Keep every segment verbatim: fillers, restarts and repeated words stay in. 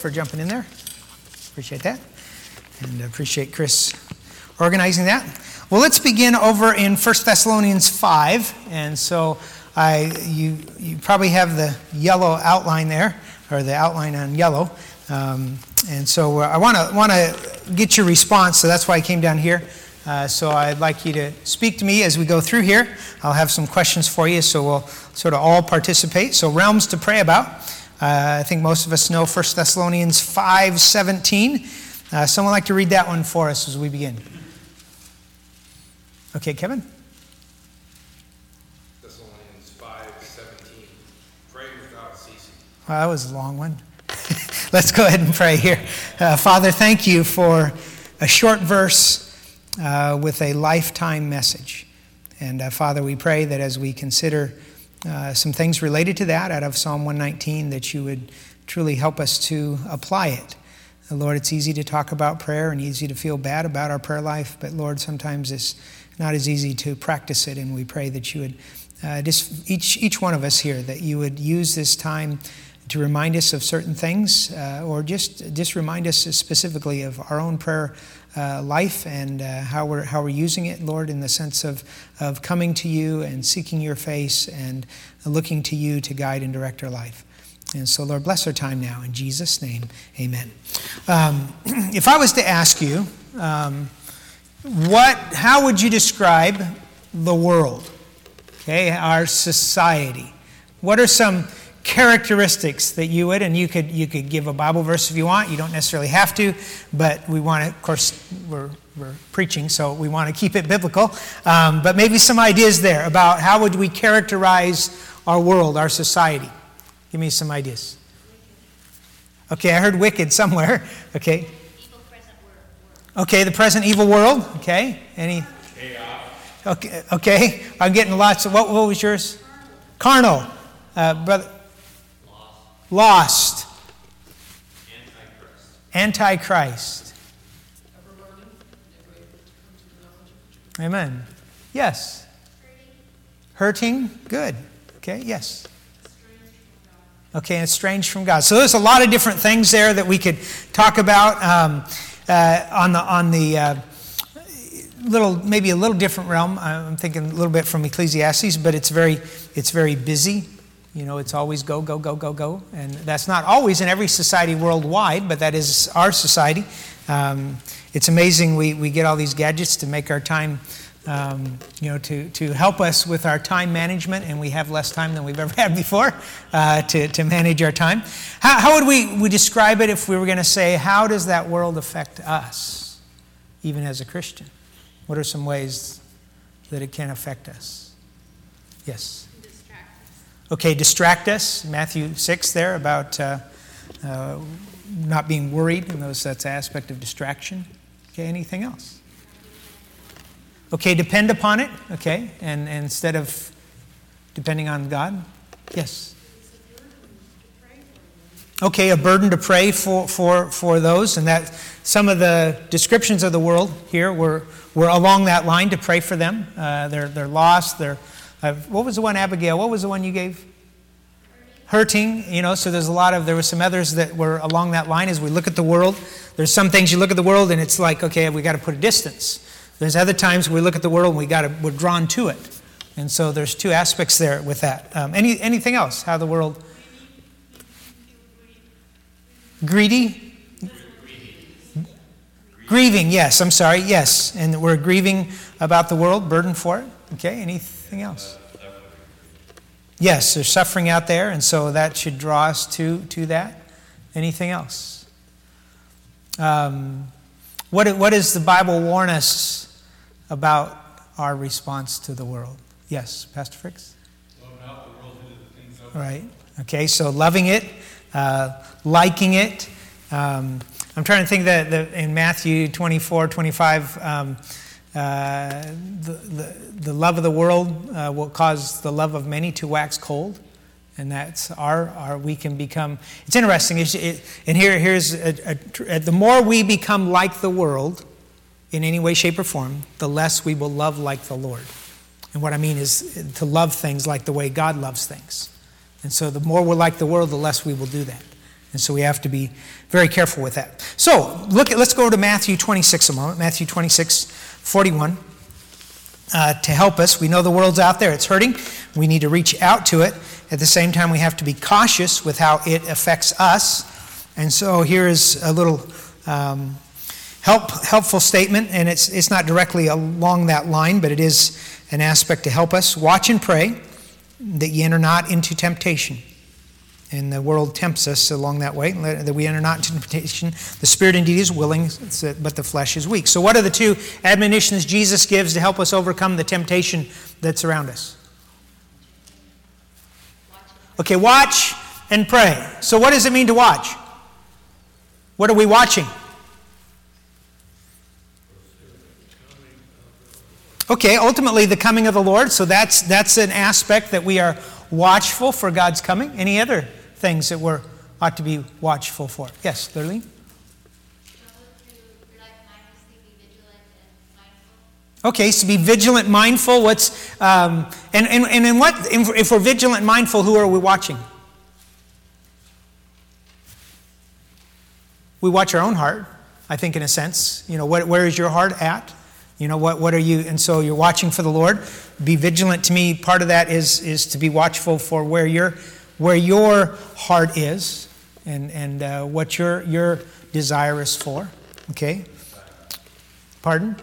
For jumping in there. Appreciate that. And appreciate Chris organizing that. Well, let's begin over in First Thessalonians five. And so I, you, you probably have the yellow outline there, or the outline on yellow. Um, and so I want to want to get your response, so that's why I came down here. Uh, so I'd like you to speak to me as we go through here. I'll have some questions for you, so we'll sort of all participate. So realms to pray about. Uh, I think most of us know First Thessalonians five seventeen. Uh, someone like to read that one for us as we begin? Okay, Kevin? Thessalonians five seventeen. Pray without ceasing. Well, that was a long one. Let's go ahead and pray here. Uh, Father, thank you for a short verse uh, with a lifetime message. And uh, Father, we pray that as we consider Uh, some things related to that out of Psalm one nineteen, that you would truly help us to apply it. Uh, Lord, it's easy to talk about prayer and easy to feel bad about our prayer life, but Lord, sometimes it's not as easy to practice it, and we pray that you would, uh, just each, each one of us here, that you would use this time to remind us of certain things, uh, or just, just remind us specifically of our own prayer Uh, life and uh, how we're how we're using it, Lord, in the sense of of coming to you and seeking your face and looking to you to guide and direct our life. And so, Lord, bless our time now in Jesus' name, amen. Um, if I was to ask you, um, what, how would you describe the world? Okay, our society. What are some characteristics that you would, and you could you could give a Bible verse if you want. You don't necessarily have to, but we want to, of course, we're we're preaching, so we want to keep it biblical. Um, but maybe some ideas there about how would we characterize our world, our society. Give me some ideas. Okay, I heard wicked somewhere. Okay. Evil present world. Okay, the present evil world. Okay. Any? Chaos. Okay. Okay. I'm getting lots of. What, what was yours? Carnal. Uh, brother. Lost. Antichrist. Antichrist. Amen. Yes. Hurting. Good. Okay. Yes. Okay, and estranged from God. So there's a lot of different things there that we could talk about um, uh, on the on the uh, little maybe a little different realm. I'm thinking a little bit from Ecclesiastes, but it's very it's very busy. You know, it's always go, go, go, go, go. And that's not always in every society worldwide, but that is our society. Um, it's amazing we, we get all these gadgets to make our time, um, you know, to, to help us with our time management, and we have less time than we've ever had before uh, to, to manage our time. How, how would we, we describe it if we were going to say, how does that world affect us, even as a Christian? What are some ways that it can affect us? Yes. Okay, distract us. Matthew six there about uh, uh, not being worried, and those, that's an aspect of distraction. Okay, anything else? Okay, depend upon it. Okay, and, and instead of depending on God. Yes. Okay, a burden to pray for, for, for those, and that some of the descriptions of the world here were, were along that line, to pray for them. Uh, they're they're lost. They're Uh, what was the one, Abigail? What was the one you gave? Hurting. Hurting, you know, so there's a lot of, there were some others that were along that line as we look at the world. There's some things you look at the world and it's like, okay, we got to put a distance. There's other times we look at the world and we got to, we're drawn to it. And so there's two aspects there with that. Um, any anything else? How the world? Greedy? Grieving, yes, I'm sorry, yes. And we're grieving about the world, burden for it. Okay, anything else? Yes, there's suffering out there, and so that should draw us to, to that. Anything else? Um, what, what does the Bible warn us about our response to the world? Yes, Pastor Fricks? Love not the world, do the things of it. Right. Okay, so loving it, uh, liking it. Um, I'm trying to think that the, in Matthew twenty-four, twenty-five, um, uh, the, the, the love of the world uh, will cause the love of many to wax cold. And that's our, our we can become, it's interesting, it's, it, and here, here's, a, a, the more we become like the world in any way, shape, or form, the less we will love like the Lord. And what I mean is to love things like the way God loves things. And so the more we're like the world, the less we will do that. And so we have to be very careful with that. So look at, let's go to Matthew twenty-six a moment. Matthew twenty-six, forty-one. Uh, to help us. We know the world's out there. It's hurting. We need to reach out to it. At the same time, we have to be cautious with how it affects us. And so here is a little um, help helpful statement, and it's it's not directly along that line, but it is an aspect to help us. Watch and pray that ye enter not into temptation. And the world tempts us along that way, that we enter not into temptation. The spirit indeed is willing, but the flesh is weak. So what are the two admonitions Jesus gives to help us overcome the temptation that's around us? Okay, watch and pray. So what does it mean to watch? What are we watching? Okay, ultimately the coming of the Lord. So that's that's an aspect that we are watchful for God's coming. Any other things that we ought to be watchful for? Yes, Lurleen? Okay, so be vigilant, mindful. What's um, and, and and in what if we're vigilant, mindful? Who are we watching? We watch our own heart, I think, in a sense. You know, what, where is your heart at? You know, what what are you? And so you're watching for the Lord. Be vigilant. To me, part of that is is to be watchful for where your where your heart is, and and uh, what your your desire is for. Okay. Pardon?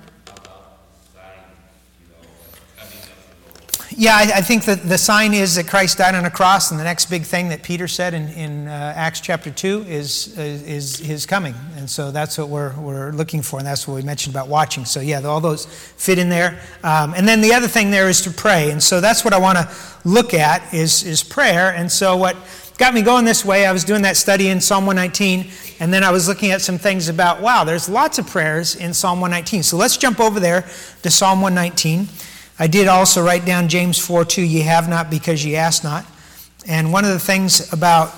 Yeah, I, I think that the sign is that Christ died on a cross, and the next big thing that Peter said in, in uh, Acts chapter two is, is is his coming. And so that's what we're we're looking for, and that's what we mentioned about watching. So yeah, all those fit in there. Um, and then the other thing there is to pray. And so that's what I want to look at is, is prayer. And so what got me going this way, I was doing that study in Psalm one nineteen, and then I was looking at some things about, wow, there's lots of prayers in Psalm one nineteen. So let's jump over there to Psalm one nineteen. I did also write down James four two, ye have not because ye ask not. And one of the things about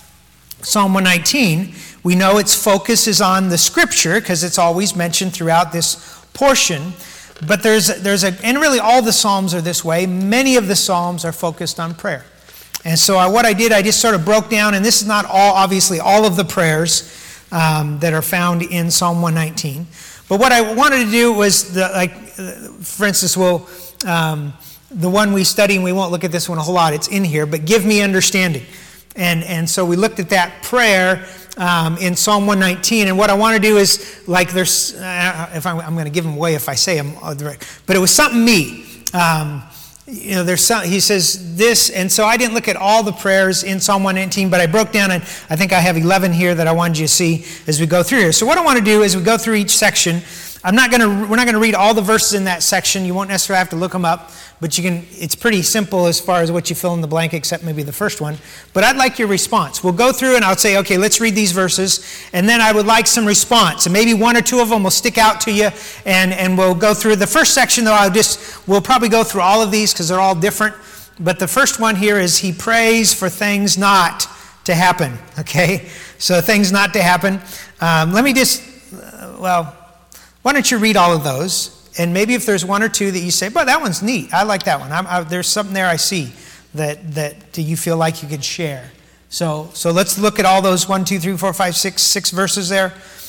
Psalm one nineteen, we know its focus is on the scripture because it's always mentioned throughout this portion. But there's there's a, and really all the Psalms are this way. Many of the Psalms are focused on prayer. And so I, what I did, I just sort of broke down, and this is not all, obviously, all of the prayers um, that are found in Psalm one nineteen. But what I wanted to do was, the, like, for instance, we'll, um, the one we study, and we won't look at this one a whole lot, it's in here, but give me understanding. And and so we looked at that prayer um, in Psalm one nineteen, and what I want to do is, like there's, uh, if I'm, I'm going to give them away if I say them, but it was something me. Um, you know, there's some, he says this, and so I didn't look at all the prayers in Psalm one nineteen, but I broke down, and I think I have eleven here that I wanted you to see as we go through here. So what I want to do is we go through each section. I'm not going to, we're not going to read all the verses in that section. You won't necessarily have to look them up, but you can, it's pretty simple as far as what you fill in the blank, except maybe the first one. But I'd like your response. We'll go through and I'll say, okay, let's read these verses, and then I would like some response. And maybe one or two of them will stick out to you, and, and we'll go through. The first section, though, I'll just, we'll probably go through all of these because they're all different. But the first one here is he prays for things not to happen, okay? So things not to happen. Um, let me just, uh, well... Why don't you read all of those, and maybe if there's one or two that you say, "But that one's neat. I like that one. I'm, I, there's something there I see that that you feel like you could share." So, so let's look at all those one, two, three, four, five, six, six verses there.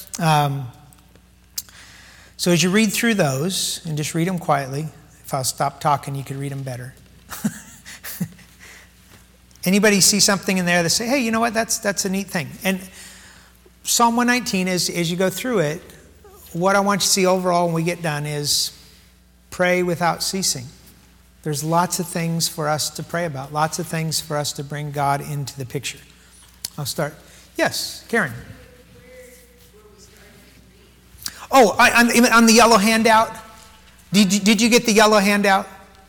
Um, so as you read through those, and just read them quietly. If I'll stop talking, you could read them better. Anybody see something in there that say, "Hey, you know what? That's that's a neat thing." And Psalm one nineteen, as as you go through it, what I want you to see overall when we get done is pray without ceasing. There's lots of things for us to pray about, lots of things for us to bring God into the picture. I'll start. Yes, Karen. Oh, I, on, on the yellow handout. Did you, did you get the yellow handout?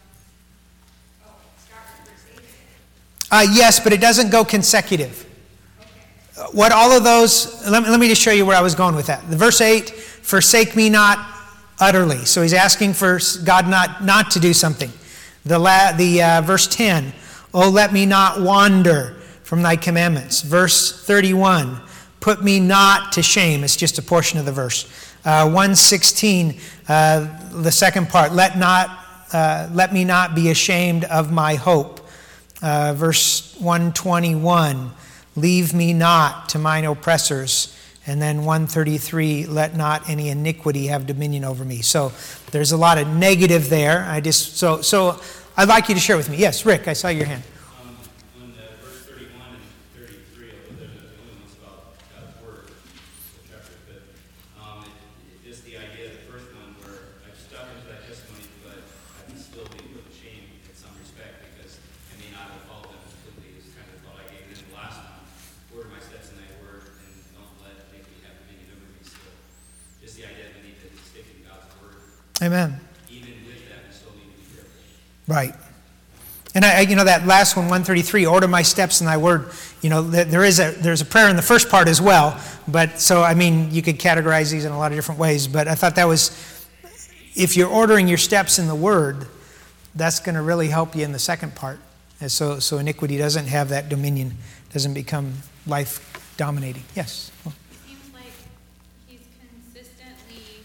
Uh, yes, but it doesn't go consecutive. What all of those, let me, let me just show you where I was going with that. The verse eight, forsake me not utterly. So he's asking for God not, not to do something. The, la, the uh, verse ten, oh, let me not wander from thy commandments. Verse thirty-one, put me not to shame. It's just a portion of the verse. Uh, one sixteen, uh, the second part, let not, uh, let me not be ashamed of my hope. Uh, verse one twenty-one, leave me not to mine oppressors. And then one thirty-three, let not any iniquity have dominion over me. So there's a lot of negative there. I just so so I'd like you to share with me. Yes, Rick, I saw your hand. Um, when uh, verse thirty-one and thirty-three, although there's a only one's about God's word, the chapter, but um, it, it, just the idea of the first one where I've stuck into that testimony, but I can still be put to shame in some respect because I may not have followed them completely. Is kind of the thought I gave. And then the last one, order my steps in thy word, and don't let iniquity have dominion over me. Still, just the idea that we need to stick in God's word. Amen. Even with that, we still need to be careful. Right. And I, I, you know, that last one, one thirty-three, order my steps in thy word. You know, there is a there's a prayer in the first part as well. But so I mean, you could categorize these in a lot of different ways. But I thought that was, if you're ordering your steps in the word, that's going to really help you in the second part. And so so iniquity doesn't have that dominion, doesn't become life dominating. Yes. It seems like he's consistently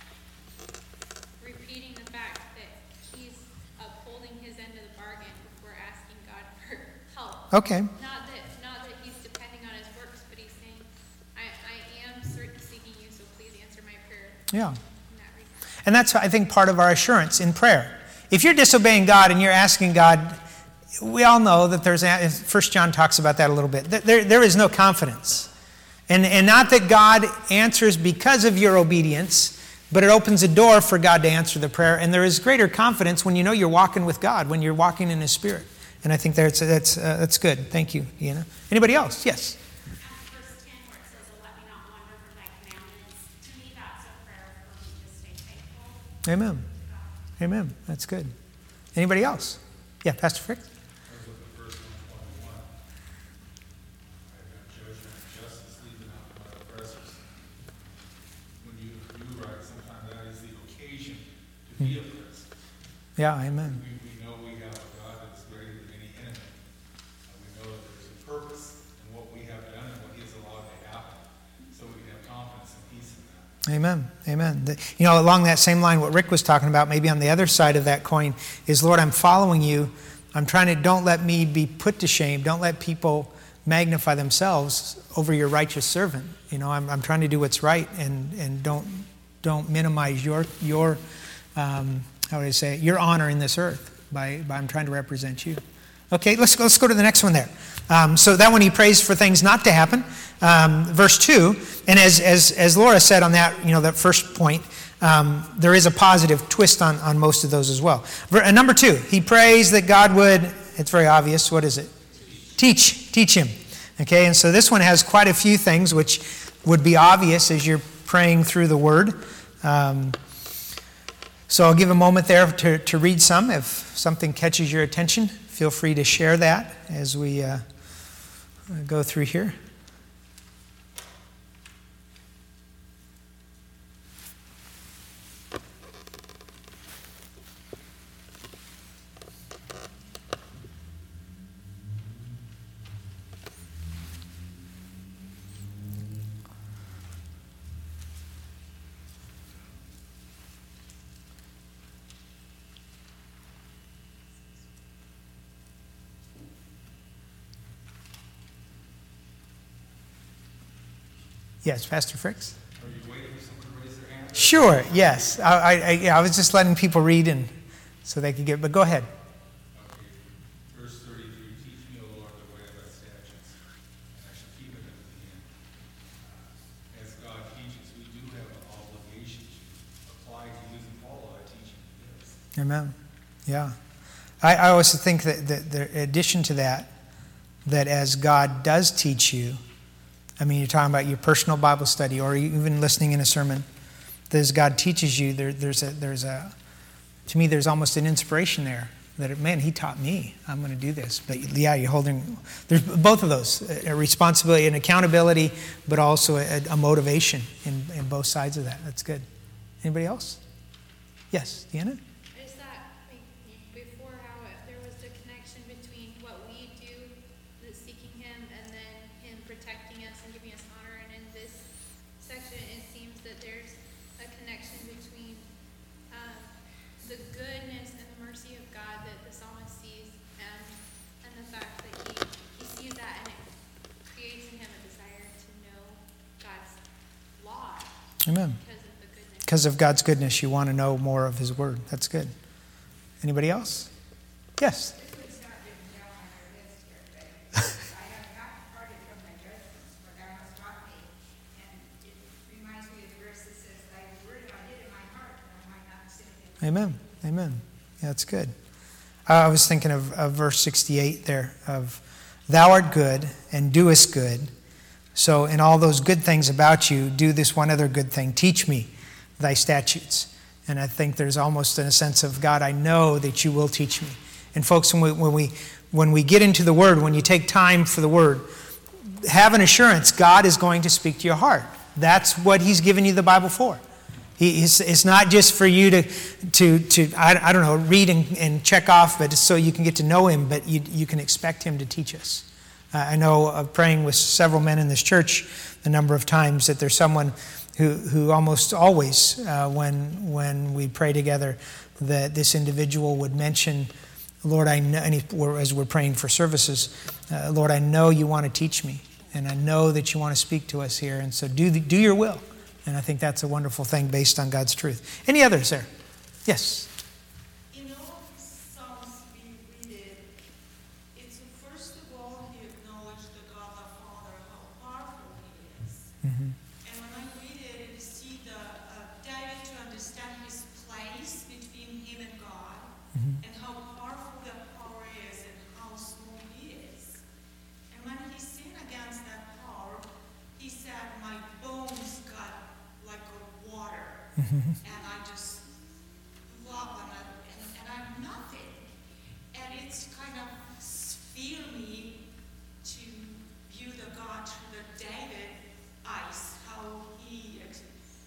repeating the fact that he's upholding his end of the bargain before asking God for help. Okay. Not that not that he's depending on his works, but he's saying, I, I am certainly seeking you, so please answer my prayer. Yeah. In that regard. And that's, I think, part of our assurance in prayer. If you're disobeying God and you're asking God, we all know that there's, First John talks about that a little bit. There, there is no confidence. And, and not that God answers because of your obedience, but it opens a door for God to answer the prayer. And there is greater confidence when you know you're walking with God, when you're walking in His Spirit. And I think that's, that's, uh, that's good. Thank you, Deanna. Anybody else? Yes. Verse ten, where it says, "Let me not wander from thy commandments." To me, that's a prayer for me to stay faithful. Amen. Amen. That's good. Anybody else? Yeah, Pastor Frick? I was with the first one, twenty-one. I've got judgment and justice leaving out my oppressors. When you do right, sometimes that is the occasion to be oppressed. Yeah, amen. We, we know we have a God that is greater than any enemy. And we know that there's a purpose in what we have done and what He has allowed to happen. So we can have confidence and peace in that. Amen. Amen. The- you know, along that same line, what Rick was talking about, maybe on the other side of that coin, is, Lord, I'm following you. I'm trying to, don't let me be put to shame. Don't let people magnify themselves over your righteous servant. You know, I'm, I'm trying to do what's right, and, and don't don't minimize your your um, how would I say it? Your honor in this earth by, by I'm trying to represent you. Okay, let's go, let's go to the next one there. Um, so that one, he prays for things not to happen. Um, verse two, and as, as as Laura said on that, you know, that first point, um, there is a positive twist on, on most of those as well. Ver, uh, number two, he prays that God would, it's very obvious, what is it? Teach, teach him. Okay, and so this one has quite a few things which would be obvious as you're praying through the word. Um, so I'll give a moment there to, to read some. If something catches your attention, feel free to share that as we uh, go through here. Yes, Pastor Fricks? Are you waiting for someone to raise their hand? Sure, yes. I, I, I, yeah, I was just letting people read and so they could get, but go ahead. Okay. Verse thirty-three, teach me, O Lord, the way of thy statutes, and I shall keep it unto the end. Uh, As God teaches, we do have an obligation to apply to use and follow that teaching He gives. Amen. Yeah. I, I also think that, that the addition to that, that as God does teach you, I mean, you're talking about your personal Bible study or even listening in a sermon, that as God teaches you, there, there's a, there's a, to me, there's almost an inspiration there that, man, he taught me, I'm going to do this. But yeah, you're holding, there's both of those, a responsibility and accountability, but also a, a motivation in, in both sides of that. That's good. Anybody else? Yes, Deanna? Is that, like, before how if there was the connection between what we do, the seeking him, and then him protecting us and giving us honor, and in this section it seems that there's a connection between um, the goodness and the mercy of God that the psalmist sees, and and the fact that he, he sees that and it creates Amen. because of the goodness. Because of God's goodness, you want to know more of his word. That's good. Anybody else? Yes. This would start getting down on your list here today. I have not departed from thy judgments, for thou hast taught me. And it reminds me of the verse that says, thy word I hid in my heart, that I might not sin against thee. Amen. Amen. Yeah, that's good. Uh, I was thinking of, of verse sixty-eight there of, thou art good and doest good. So in all those good things about you, do this one other good thing. Teach me thy statutes. And I think there's almost in a sense of, God, I know that you will teach me. And folks, when we, when we, when we get into the Word, when you take time for the Word, have an assurance God is going to speak to your heart. That's what he's given you the Bible for. He, it's, it's not just for you to, to, to I, I don't know, read and, and check off, but it's so you can get to know him, but you, you can expect him to teach us. Uh, I know of praying with several men in this church a number of times that there's someone who, who almost always, uh, when, when we pray together, that this individual would mention, Lord, I know, and he, as we're praying for services, uh, Lord, I know you want to teach me, and I know that you want to speak to us here, and so do, the, do your will. And I think that's a wonderful thing based on God's truth. Any others there? Yes. In all of his Psalms we read it, it's first of all he acknowledged the God the Father, how powerful he is. Mm-hmm. And when I read it, I see the uh, David to understand his place between him and God, Mm-hmm. and how powerful that power is and how small he is. And when he sinned against that power, he said, my bones got like a water. Mm-hmm. And I just love them, and, and, and I'm nothing. And it's kind of feel me to view the God through the David eyes, how he ex-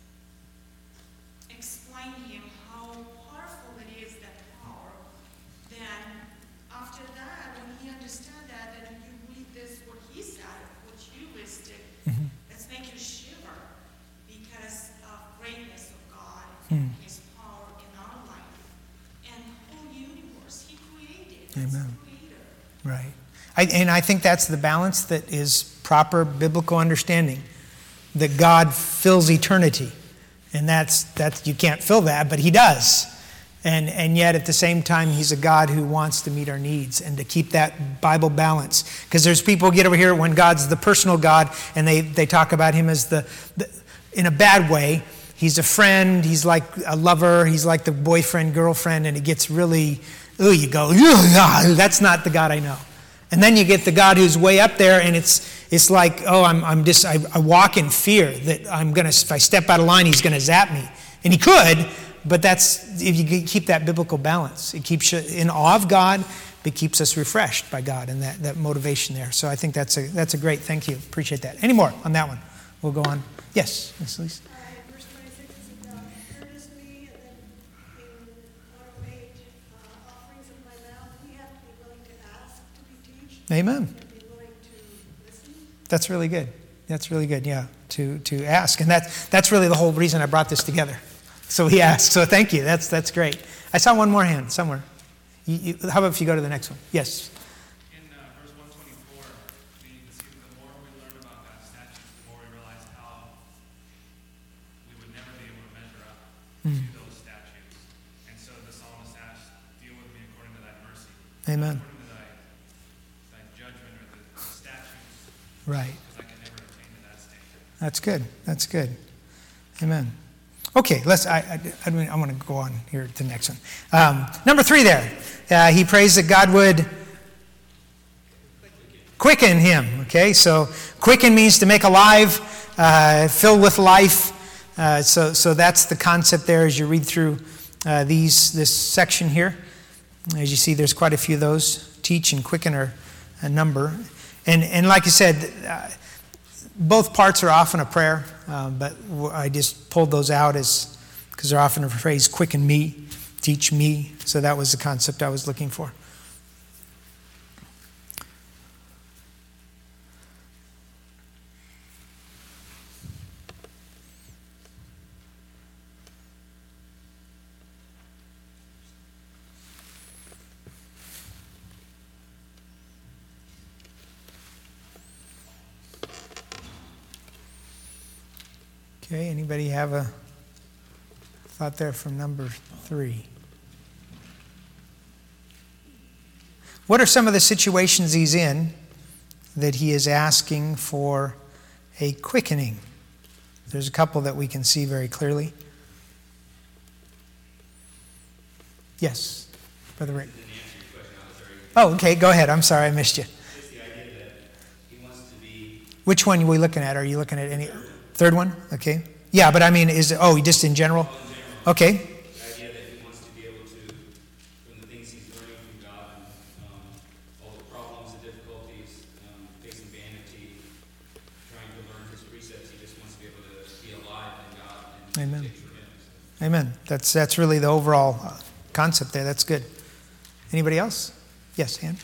explained him how powerful it is, that power. Then after that, when he understand that, and you read this, what he said, what you listed, Mm-hmm. let's make you shiver because of greatness of God Hmm. and his power in our life and whole universe he created. He's Amen. creator. Right. I, and I think that's the balance that is proper biblical understanding, that God fills eternity. And that's, that's you can't fill that, but he does. And, and yet at the same time, he's a God who wants to meet our needs and to keep that Bible balance. Because there's people get over here when God's the personal God and they, they talk about him as the, the, in a bad way. He's a friend, he's like a lover, he's like the boyfriend, girlfriend, and it gets really, ooh, you go, yeah, that's not the God I know. And then you get the God who's way up there, and it's it's like, oh, I'm I'm just I, I walk in fear that I'm gonna, if I step out of line, he's gonna zap me, and he could, but that's if you keep that biblical balance, it keeps you in awe of God, it keeps us refreshed by God, and that, that motivation there. So I think that's a that's a great. Thank you, appreciate that. Any more on that one? We'll go on. Yes, Miss Lisa. Uh, in verse twenty-six, it says, uh, earnestly, and then in one oh eight, uh, offerings of my mouth, we have to be willing to ask to be taught, Amen. and be willing to listen. That's really good. That's really good, yeah, to to ask. And that, that's really the whole reason I brought this together. So he asked. So thank you. That's that's great. I saw one more hand somewhere. You, you, how about if you go to the next one? Yes. In uh, verse one twenty-four, we can see that the more we learn about God's statutes, the more we realize how we would never be able to measure up Mm. to those statutes. And so the psalmist asks, deal with me according to thy mercy, Amen. according to thy, thy judgment or the, the statutes, Right. because I can never attain to that state. That's good. That's good. Amen. Okay, let's. I, I, I, mean, I want to go on here to the next one. Um, number three there. Uh, he prays that God would quicken him. Okay, so quicken means to make alive, uh, fill with life. Uh, so, so that's the concept there as you read through uh, these this section here. As you see, there's quite a few of those. Teach and quicken are a number, and and like I said. Uh, Both parts are often a prayer, uh, but I just pulled those out as because they're often a phrase, quicken me, teach me. So that was the concept I was looking for. Okay, anybody have a thought there from number three? What are some of the situations he's in that he is asking for a quickening? There's a couple that we can see very clearly. Yes, Brother Rick. Didn't answer your question. I was already. Oh, okay, go ahead. I'm sorry, I missed you. Just the idea that he wants to be. Which one are we looking at? Are you looking at any third one? Okay. Yeah, but I mean, is it, oh, just in general? In general, Okay. the idea that he wants to be able to, from the things he's learning from God, and um, all the problems and difficulties, um, facing vanity, trying to learn his precepts, he just wants to be able to be alive in God and Amen. take from him. Amen. That's that's really the overall uh, concept there. That's good. Anybody else? Yes, Ann.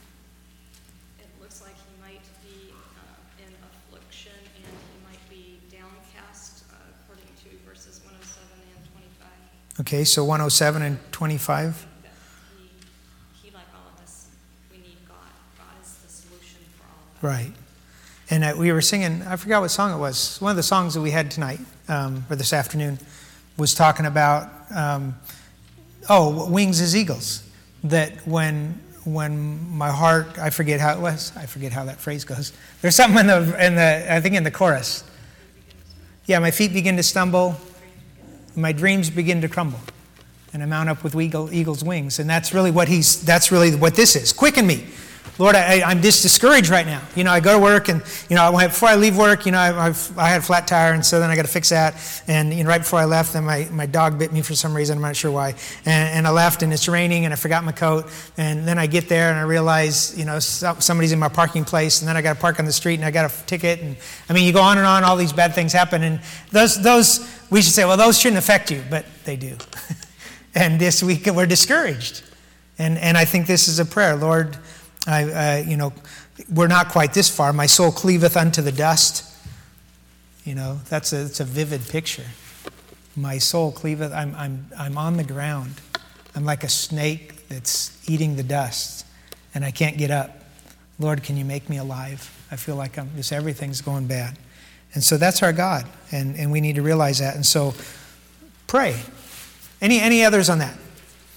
It looks like he might be uh, in affliction and he might be downcast, uh, according to verses one oh seven and twenty-five. Okay, so one oh seven and twenty-five. That he, he, like all of us, we need God. God is the solution for all of that. Right. And uh, we were singing, I forgot what song it was. One of the songs that we had tonight, um, or this afternoon, was talking about, um, oh, wings as eagles. That when when my heart, I forget how it was. I forget how that phrase goes. There's something in the, in the I think in the chorus. Yeah, my feet begin to stumble, my dreams begin to crumble, and I mount up with eagle, eagle's wings. And that's really what he's. That's really what this is. Quicken me, Lord. I, I'm just discouraged right now. You know, I go to work, and you know, before I leave work, you know, I, I've, I had a flat tire, and so then I got to fix that. And you know, right before I left, then my, my dog bit me for some reason. I'm not sure why. And, and I left, and it's raining, and I forgot my coat. And then I get there, and I realize, you know, so, somebody's in my parking place, and then I got to park on the street, and I got a ticket. And I mean, you go on and on. All these bad things happen, and those those we should say, well, those shouldn't affect you, but they do. And this week we're discouraged, and and I think this is a prayer, Lord. I, uh, you know, we're not quite this far. My soul cleaveth unto the dust. You know, that's a, it's a vivid picture. My soul cleaveth. I'm, I'm, I'm on the ground. I'm like a snake that's eating the dust, and I can't get up. Lord, can you make me alive? I feel like I'm just everything's going bad, and so that's our God, and and we need to realize that. And so, pray. Any any others on that?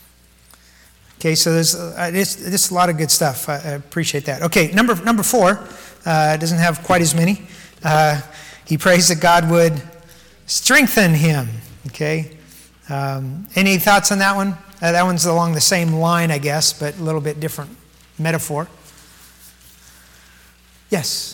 Okay, so there's uh, it's, it's a lot of good stuff. I, I appreciate that. Okay, number number four uh, doesn't have quite as many. Uh, he prays that God would strengthen him. Okay, um, any thoughts on that one? Uh, that one's along the same line, I guess, but a little bit different metaphor. Yes.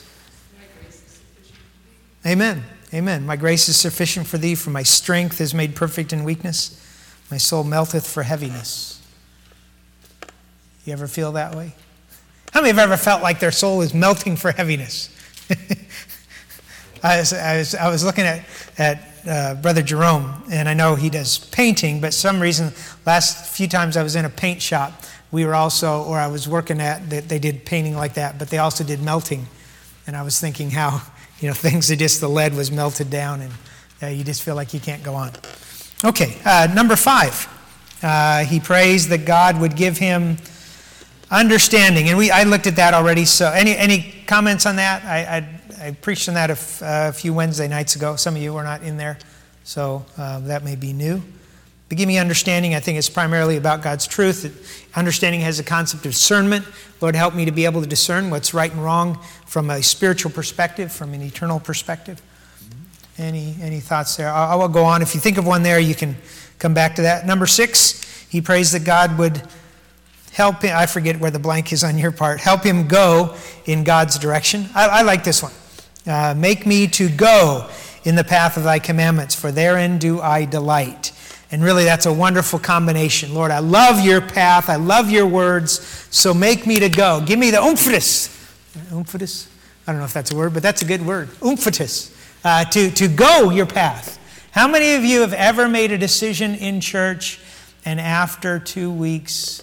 Amen. Amen. My grace is sufficient for thee, for my strength is made perfect in weakness. My soul melteth for heaviness. You ever feel that way? How many have ever felt like their soul is melting for heaviness? I was I was I was looking at at uh, Brother Jerome, and I know he does painting, but some reason last few times I was in a paint shop, we were also, or I was working at, they, they did painting like that, but they also did melting, and I was thinking how, you know, things are just, the lead was melted down, and uh, you just feel like you can't go on. Okay, uh, number five, uh, he prays that God would give him understanding, and we I looked at that already. So, any any comments on that? I I, I preached on that a, f- uh, a few Wednesday nights ago. Some of you were not in there, so uh, that may be new. But give me understanding. I think it's primarily about God's truth. Understanding has a concept of discernment. Lord, help me to be able to discern what's right and wrong from a spiritual perspective, from an eternal perspective. Mm-hmm. Any any thoughts there? I, I will go on. If you think of one there, you can come back to that. Number six, he prays that God would help him, I forget where the blank is on your part, help him go in God's direction. I, I like this one. Uh, Make me to go in the path of thy commandments, for therein do I delight. And really that's a wonderful combination. Lord, I love your path, I love your words, so make me to go. Give me the umphatus. Umphatus? I don't know if that's a word, but that's a good word. Umphatus. Uh, to, to go your path. How many of you have ever made a decision in church and after two weeks,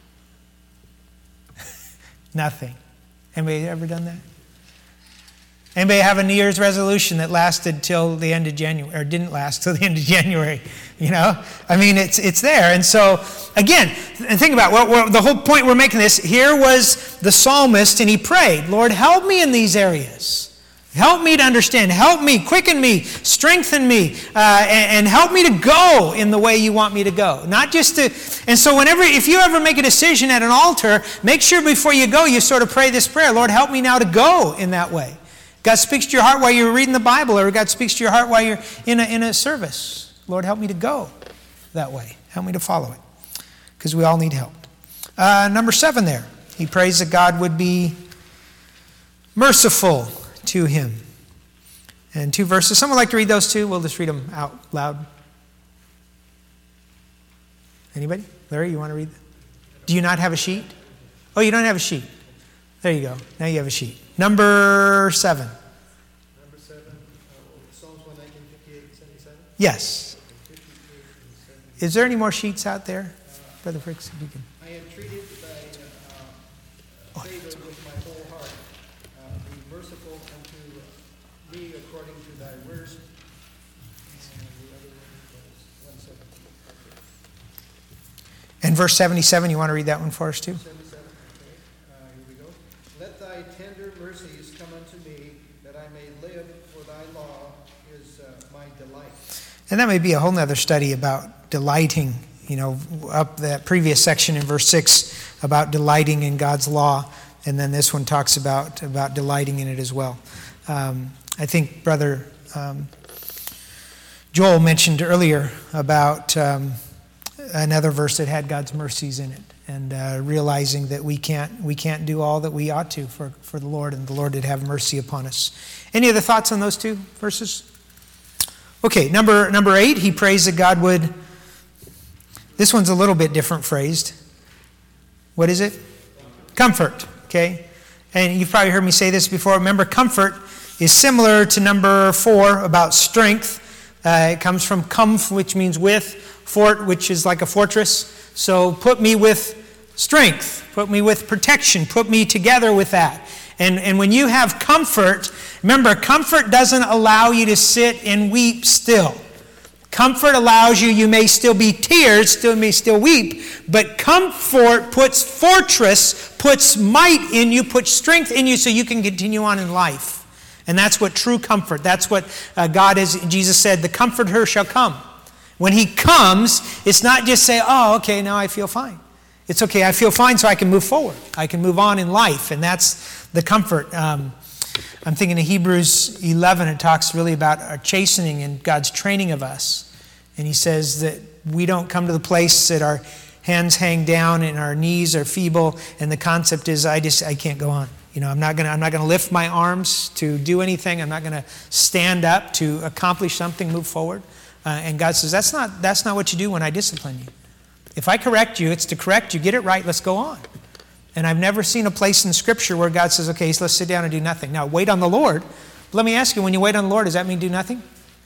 nothing? Anybody ever done that? Anybody have a New Year's resolution that lasted till the end of January, or didn't last till the end of January? You know, I mean, it's it's there. And so, again, and think about what well, the whole point we're making this. Here was the psalmist, and he prayed, Lord, help me in these areas. Help me to understand. Help me, quicken me, strengthen me, uh, and, and help me to go in the way you want me to go. Not just to, and so whenever, if you ever make a decision at an altar, make sure before you go, you sort of pray this prayer, Lord, help me now to go in that way. God speaks to your heart while you're reading the Bible, or God speaks to your heart while you're in a, in a service. Lord, help me to go that way. Help me to follow it. Because we all need help. Uh, number seven there. He prays that God would be merciful to him. And two verses. Someone like to read those two? We'll just read them out loud. Anybody? Larry, you want to read them? Do you not have a sheet? Oh, you don't have a sheet. There you go. Now you have a sheet. Number seven. Number seven, uh, Psalms one nineteen, fifty-eight, seventy-seven? Yes. Is there any more sheets out there? Uh, Brother Fricks, if you can. I am treated thy uh, favor with my whole heart. Uh, be merciful unto me according to thy word. And the other one was one seventeen. And verse seventy-seven, you want to read that one for us too? seventy-seven, okay. Uh, here we go. Let thy tender mercies come unto me, that I may live, for thy law is uh, my delight. And that may be a whole nother study about delighting, you know, up that previous section in verse six about delighting in God's law. And then this one talks about, about delighting in it as well. Um, I think Brother um, Joel mentioned earlier about um, another verse that had God's mercies in it. And uh, realizing that we can't we can't do all that we ought to for, for the Lord, and the Lord did have mercy upon us. Any other thoughts on those two verses? Okay, number number eight, he prays that God would. This one's a little bit different phrased. What is it? Comfort. Okay, and you've probably heard me say this before. Remember, comfort is similar to number four about strength. Uh, it comes from comf, which means with, fort, which is like a fortress. So put me with strength, put me with protection, put me together with that. And, and when you have comfort, remember, comfort doesn't allow you to sit and weep still. Comfort allows you, you may still be tears, still may still weep, but comfort puts fortress, puts might in you, puts strength in you so you can continue on in life. And that's what true comfort, that's what uh, God is, Jesus said, the comforter shall come. When he comes, it's not just say, oh, okay, now I feel fine. It's okay, I feel fine so I can move forward. I can move on in life, and that's the comfort. Um, I'm thinking of Hebrews eleven, it talks really about our chastening and God's training of us. And he says that we don't come to the place that our hands hang down and our knees are feeble, and the concept is I just, I can't go on. You know, I'm not gonna, I'm not gonna lift my arms to do anything. I'm not gonna stand up to accomplish something, move forward. Uh, and God says, that's not that's not what you do when I discipline you. If I correct you, it's to correct you. Get it right, let's go on. And I've never seen a place in Scripture where God says, okay, so let's sit down and do nothing. Now, wait on the Lord. Let me ask you, when you wait on the Lord, does that mean do nothing?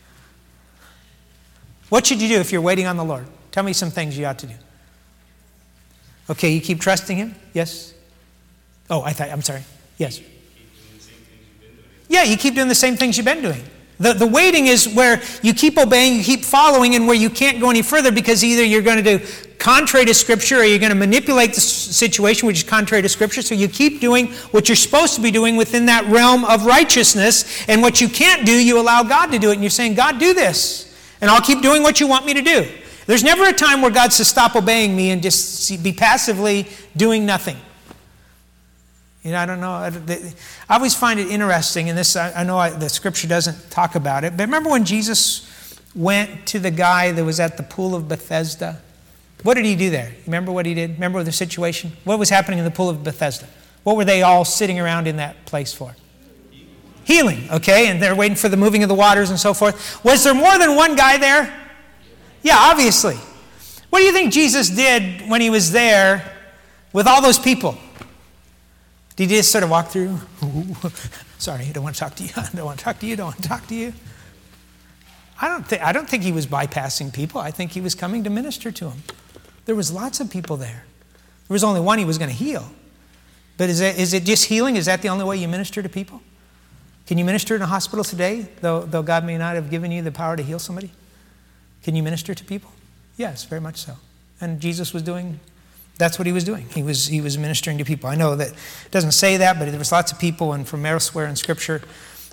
What should you do if you're waiting on the Lord? Tell me some things you ought to do. Okay, you keep trusting Him? Yes? Oh, I thought, I'm sorry. Yes. Yeah, you keep doing the same things you've been doing. The, the waiting is where you keep obeying, you keep following, and where you can't go any further because either you're going to do contrary to Scripture or you're going to manipulate the situation, which is contrary to Scripture. So you keep doing what you're supposed to be doing within that realm of righteousness, and what you can't do, you allow God to do it. And you're saying, God, do this, and I'll keep doing what you want me to do. There's never a time where God says, stop obeying me and just be passively doing nothing. You know, I don't know. I, I always find it interesting, and this, I, I know I, the Scripture doesn't talk about it, but remember when Jesus went to the guy that was at the pool of Bethesda? What did he do there? Remember what he did? Remember the situation? What was happening in the pool of Bethesda? What were they all sitting around in that place for? Healing, okay? And they're waiting for the moving of the waters and so forth. Was there more than one guy there? Yeah, obviously. What do you think Jesus did when he was there with all those people? Did he just sort of walk through? Sorry, I don't want to talk to you. I don't want to talk to you. I don't want to talk to you. I don't think I don't think he was bypassing people. I think he was coming to minister to them. There was lots of people there. There was only one he was going to heal. But is it, is it just healing? Is that the only way you minister to people? Can you minister in a hospital today, though, though God may not have given you the power to heal somebody? Can you minister to people? Yes, very much so. And Jesus was doing. That's what he was doing. He was he was ministering to people. I know that it doesn't say that, but there was lots of people, and from elsewhere in Scripture,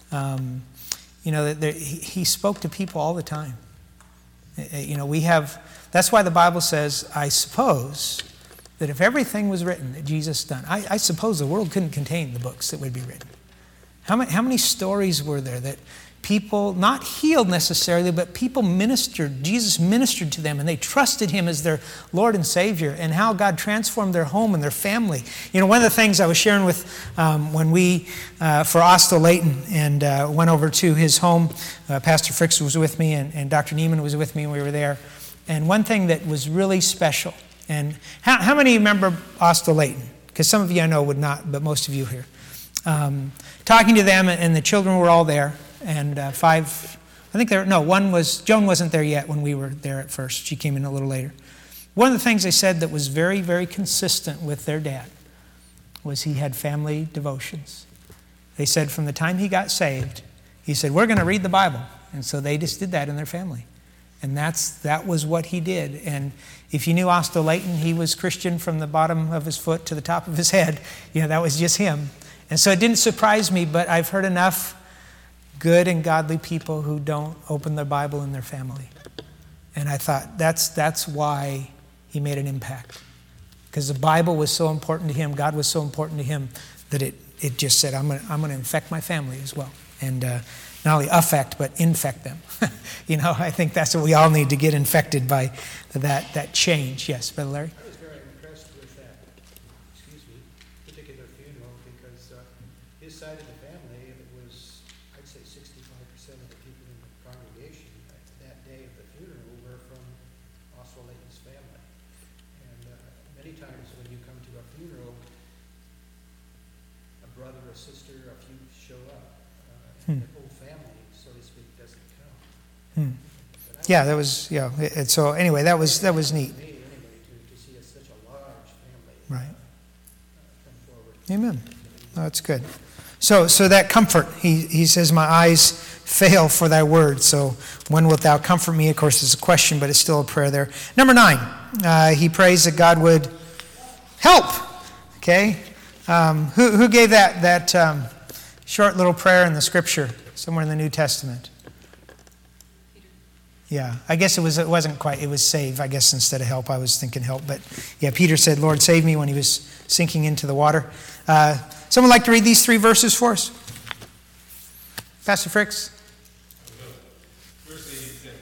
Um, you know, there, he, he spoke to people all the time. You know, we have, that's why the Bible says, I suppose, that if everything was written that Jesus done, I, I suppose the world couldn't contain the books that would be written. How many, how many stories were there that people, not healed necessarily, but people ministered, Jesus ministered to them and they trusted him as their Lord and Savior, and how God transformed their home and their family. You know, one of the things I was sharing with um, when we, uh, for Austell Layton, and uh, went over to his home, uh, Pastor Fricks was with me and, and Doctor Neiman was with me and we were there. And one thing that was really special, and how, how many remember Austell Layton? Because some of you I know would not, but most of you here. Um, talking to them, and the children were all there. And uh, five, I think there, no, one was, Joan wasn't there yet when we were there at first. She came in a little later. One of the things they said that was very, very consistent with their dad was he had family devotions. They said from the time he got saved, he said, we're going to read the Bible. And so they just did that in their family. And that's that was what he did. And if you knew Austell Layton, he was Christian from the bottom of his foot to the top of his head. You know, that was just him. And so it didn't surprise me, but I've heard enough good and godly people who don't open their Bible in their family. And I thought, that's that's why he made an impact. Because the Bible was so important to him, God was so important to him, that it, it just said, I'm going I'm to infect my family as well. And uh, not only affect, but infect them. You know, I think that's what we all need to get infected by, that, that change. Yes, Brother Larry? I was very impressed with that, excuse me, particular funeral, because uh, his side of the family, it was, I'd say sixty-five percent of the people in the congregation that day of the funeral were from Austell Layton's family. And uh, many times when you come to a funeral, a brother, a sister, a few show up, uh, and Hmm. the whole family, so to speak, doesn't come. Hmm. Yeah, that was, yeah. It, it- so anyway, that was that was neat. Me, anyway, to, to see a, such a large family Right. uh, come forward. Amen. Oh, that's good. So, so that comfort, he, he says, my eyes fail for thy word. So when wilt thou comfort me? Of course, it's a question, but it's still a prayer there. Number nine, uh, he prays that God would help. Okay? Um, who, who gave that, that um, short little prayer in the scripture, somewhere in the New Testament? Yeah, I guess it was. It wasn't quite. It was save. I guess instead of help, I was thinking help. But yeah, Peter said, "Lord, save me," when he was sinking into the water. Uh, someone like to read these three verses for us? Pastor Fricks. Verse eighty-six.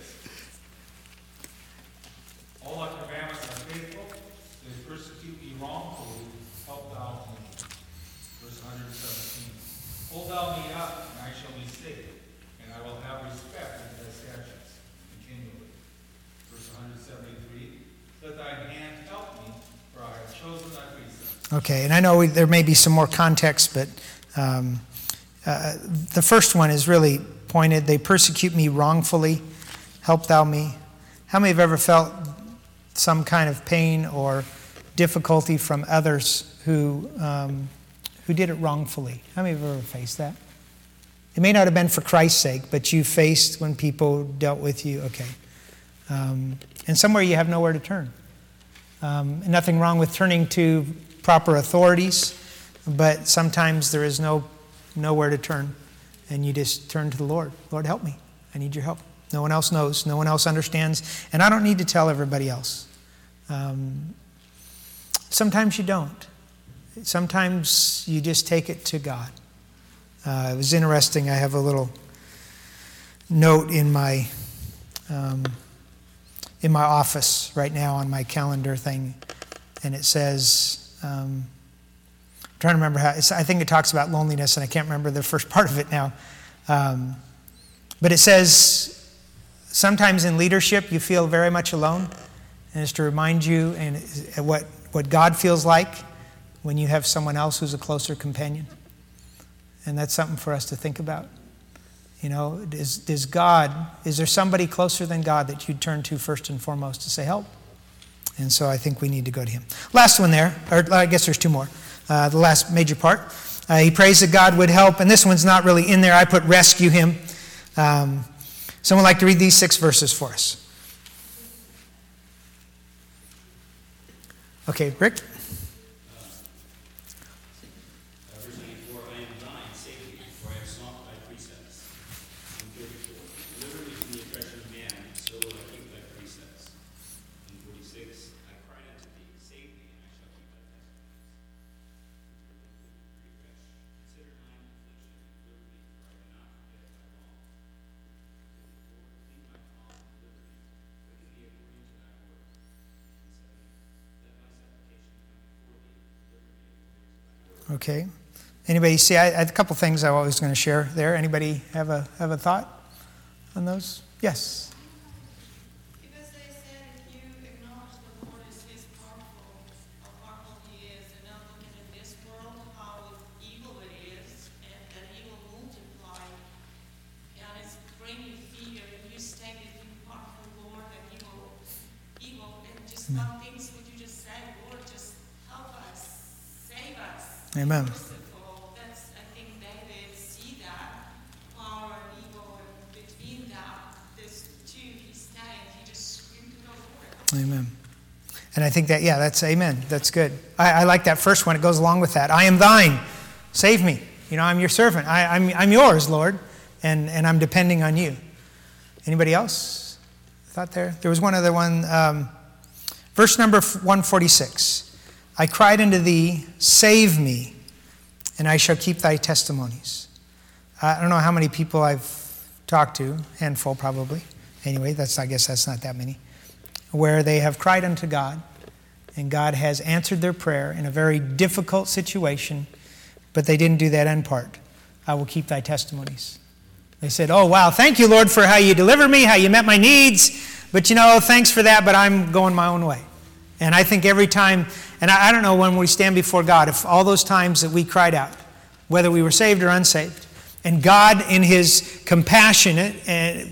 All thy commandments are faithful, they persecute me wrongfully, help thou me. Verse one hundred seventeen. Hold thou me up, and I shall be safe, and I will have respect unto thy statutes continually. Verse one hundred seventy-three. Let thine hand help me, for I have chosen thy precepts. Okay, and I know we, there may be some more context, but um, uh, the first one is really pointed. They persecute me wrongfully, help thou me. How many have ever felt some kind of pain or difficulty from others who um, who did it wrongfully? How many have ever faced that? It may not have been for Christ's sake, but you faced when people dealt with you. Okay, um, and somewhere you have nowhere to turn. Um, nothing wrong with turning to proper authorities, but sometimes there is no nowhere to turn, and you just turn to the Lord. Lord, help me. I need your help. No one else knows. No one else understands, and I don't need to tell everybody else. Um, sometimes you don't. Sometimes you just take it to God. Uh, it was interesting. I have a little note in my um, in my office right now on my calendar thing, and it says. Um, I'm trying to remember how. It's, I think it talks about loneliness, and I can't remember the first part of it now. Um, but it says sometimes in leadership you feel very much alone, and it's to remind you and what what God feels like when you have someone else who's a closer companion. And that's something for us to think about. You know, is, does God, is there somebody closer than God that you'd turn to first and foremost to say help? And so I think we need to go to him. Last one there, or I guess there's two more. Uh, the last major part. Uh, he prays that God would help, and this one's not really in there. I put rescue him. Um, someone like to read these six verses for us? Okay, Rick? Uh, verse ninety-four, I am thine, save me, for I have sought thy precepts. Okay. Anybody see, I, I had a couple things I was going to share there. Anybody have a have a thought on those? Yes. Because they said if you acknowledge the Lord as His powerful, how powerful He is, and not looking in this world how evil it is, and that He will multiply, and it's bring you fear, and you stand if you powerful Lord, and He will, He will, and just one things what you just said, Lord, just help us, save us. Amen. Merciful. That's, I think David see that power and evil, and between that, this two, he stands, he just screamed to go for it. Amen. And I think that, yeah, that's amen. That's good. I, I like that first one. It goes along with that. I am thine. Save me. You know, I'm your servant. I, I'm, I'm yours, Lord, and, and I'm depending on you. Anybody else? Thought there? There was one other one. Um, verse number one forty-six. I cried unto thee, save me, and I shall keep thy testimonies. I don't know how many people I've talked to, handful probably. Anyway, that's I guess that's not that many. Where they have cried unto God, and God has answered their prayer in a very difficult situation, but they didn't do that end part. I will keep thy testimonies. They said, oh, wow, thank you, Lord, for how you delivered me, how you met my needs, but you know, thanks for that, but I'm going my own way. And I think every time, and I, I don't know when we stand before God, if all those times that we cried out, whether we were saved or unsaved, and God in His compassion uh,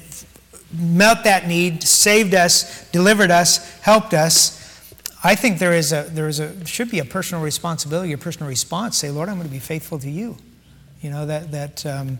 met that need, saved us, delivered us, helped us, I think there is a there is a should be a personal responsibility, a personal response. Say, Lord, I'm going to be faithful to you. You know that that um,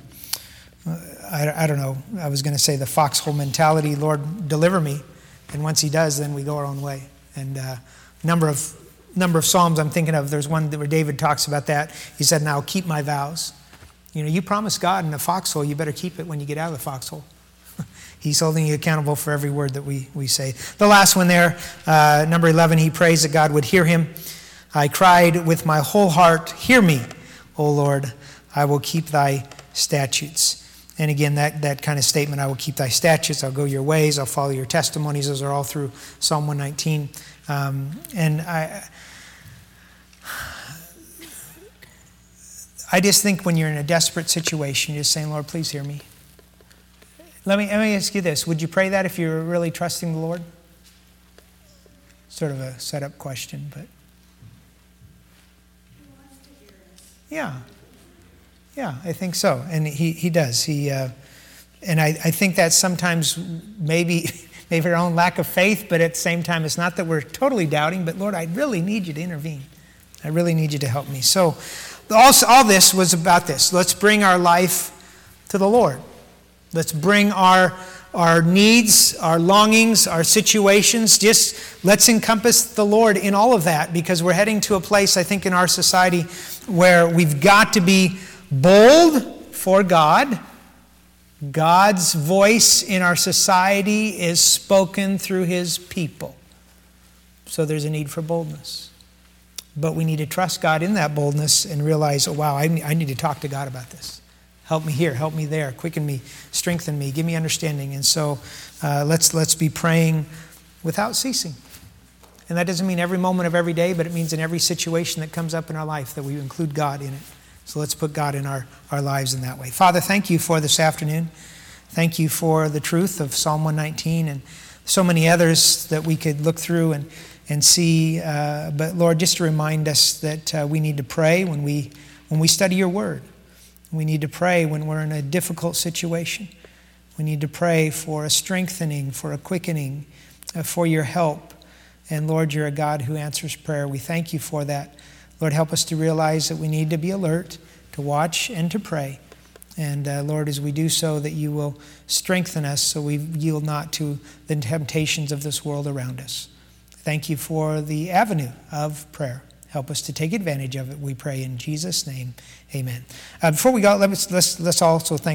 I, I don't know. I was going to say the foxhole mentality. Lord, deliver me, and once He does, then we go our own way. And uh, number of number of Psalms I'm thinking of, there's one where David talks about that. He said, now keep my vows. You know, you promised God in a foxhole, you better keep it when you get out of the foxhole. He's holding you accountable for every word that we, we say. The last one there, uh, number eleven, he prays that God would hear him. I cried with my whole heart, hear me, O Lord, I will keep thy statutes. And again, that, that kind of statement, I will keep thy statutes, I'll go your ways, I'll follow your testimonies. Those are all through Psalm one nineteen. Um, and I I just think when you're in a desperate situation, you're just saying, Lord, please hear me. Let me, let me ask you this. Would you pray that if you're really trusting the Lord? Sort of a set-up question, but... Yeah. Yeah, I think so. And he, he does. He uh, and I, I think that sometimes maybe maybe our own lack of faith, but at the same time, it's not that we're totally doubting, but Lord, I really need you to intervene. I really need you to help me. So all, all this was about this. Let's bring our life to the Lord. Let's bring our our needs, our longings, our situations. Just let's encompass the Lord in all of that, because we're heading to a place, I think, in our society where we've got to be bold for God. God's voice in our society is spoken through His people. So there's a need for boldness. But we need to trust God in that boldness and realize, oh, wow, I need to talk to God about this. Help me here, help me there, quicken me, strengthen me, give me understanding. And so uh, let's let's be praying without ceasing. And that doesn't mean every moment of every day, but it means in every situation that comes up in our life that we include God in it. So let's put God in our, our lives in that way. Father, thank you for this afternoon. Thank you for the truth of Psalm one nineteen and so many others that we could look through and, and see. Uh, but Lord, just to remind us that uh, we need to pray when we when we study your word. We need to pray when we're in a difficult situation. We need to pray for a strengthening, for a quickening, uh, for your help. And Lord, you're a God who answers prayer. We thank you for that. Lord, help us to realize that we need to be alert, to watch, and to pray. And uh, Lord, as we do so, that you will strengthen us so we yield not to the temptations of this world around us. Thank you for the avenue of prayer. Help us to take advantage of it, we pray in Jesus' name. Amen. Uh, before we go, let's, let's, let's also thank